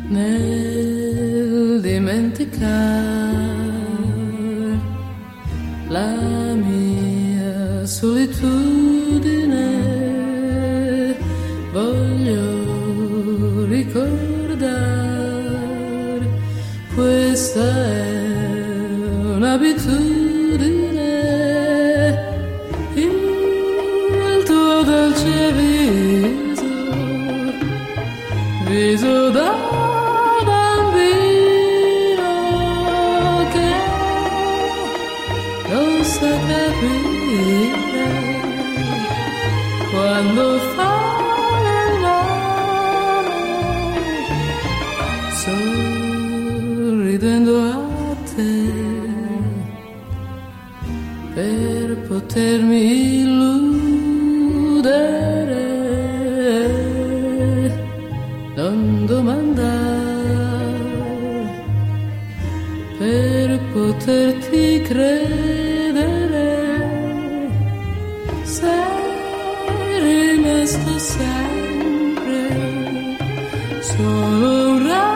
nel dimenticar la mia solitudine, voglio ricordar, questa è un'abitudine, il tuo dolce viso da bambino che non sa capire quando fa sorridendo a te per potermi illudere, non domandare per poterti credere, sei rimasto sempre solo un